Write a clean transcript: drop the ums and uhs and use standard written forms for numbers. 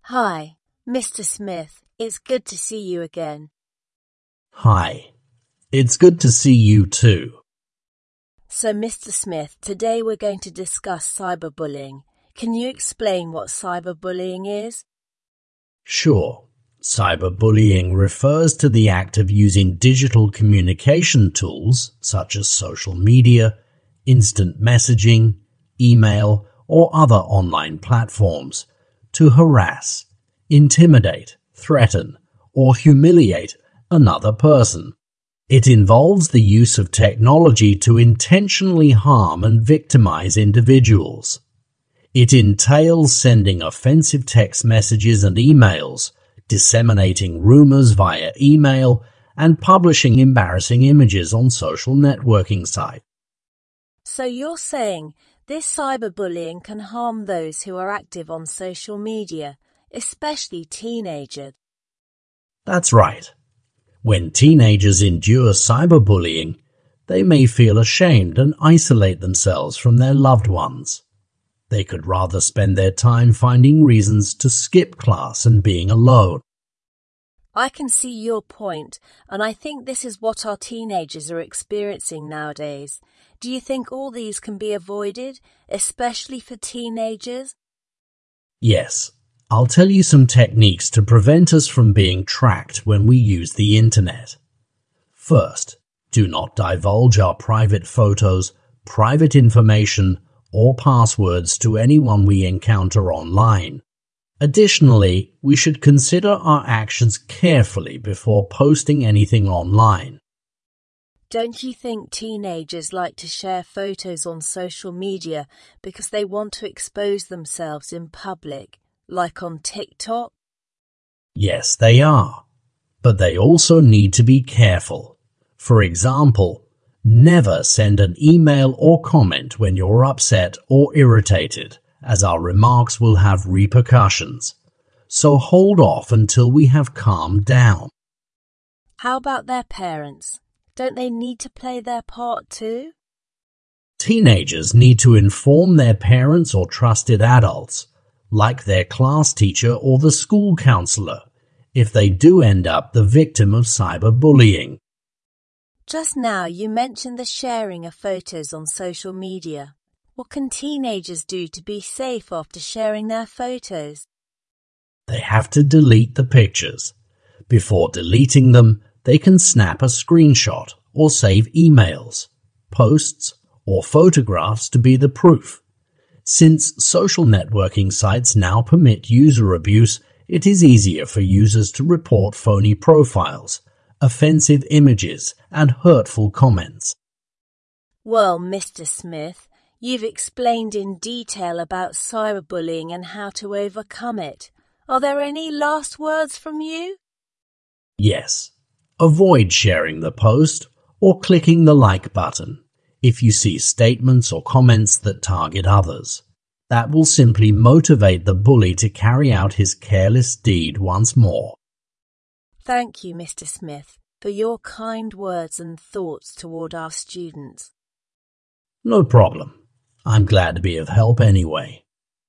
Hi, Mr. Smith. It's good to see you again. Hi. It's good to see you too. So, Mr. Smith, today we're going to discuss cyberbullying. Can you explain what cyberbullying is? Sure. Cyberbullying refers to the act of using digital communication tools such as social media, instant messaging, email, or other online platforms to harass, intimidate, threaten, or humiliate another person. It involves the use of technology to intentionally harm and victimize individuals. It entails sending offensive text messages and emails, disseminating rumors via email, and publishing embarrassing images on social networking sites. So you're saying this cyberbullying can harm those who are active on social media, especially teenagers? That's right. When teenagers endure cyberbullying, they may feel ashamed and isolate themselves from their loved ones. They could rather spend their time finding reasons to skip class and being alone. I can see your point, and I think this is what our teenagers are experiencing nowadays. Do you think all these can be avoided, especially for teenagers? Yes, I'll tell you some techniques to prevent us from being tracked when we use the internet. First, do not divulge our private photos, private information, or passwords to anyone we encounter online. Additionally, we should consider our actions carefully before posting anything online. Don't you think teenagers like to share photos on social media because they want to expose themselves in public, like on TikTok? Yes, they are. But they also need to be careful. For example, never send an email or comment when you're upset or irritated, as our remarks will have repercussions. So hold off until we have calmed down. How about their parents? Don't they need to play their part too? Teenagers need to inform their parents or trusted adults, like their class teacher or the school counselor, if they do end up the victim of cyberbullying. Just now you mentioned the sharing of photos on social media. What can teenagers do to be safe after sharing their photos? They have to delete the pictures. Before deleting them, they can snap a screenshot or save emails, posts, or photographs to be the proof. Since social networking sites now permit user abuse, it is easier for users to report phony profiles, offensive images, and hurtful comments. Well, Mr. Smith, you've explained in detail about cyberbullying and how to overcome it. Are there any last words from you? Yes. Avoid sharing the post or clicking the like button if you see statements or comments that target others. That will simply motivate the bully to carry out his careless deed once more. Thank you, Mr. Smith, for your kind words and thoughts toward our students. No problem. I'm glad to be of help anyway.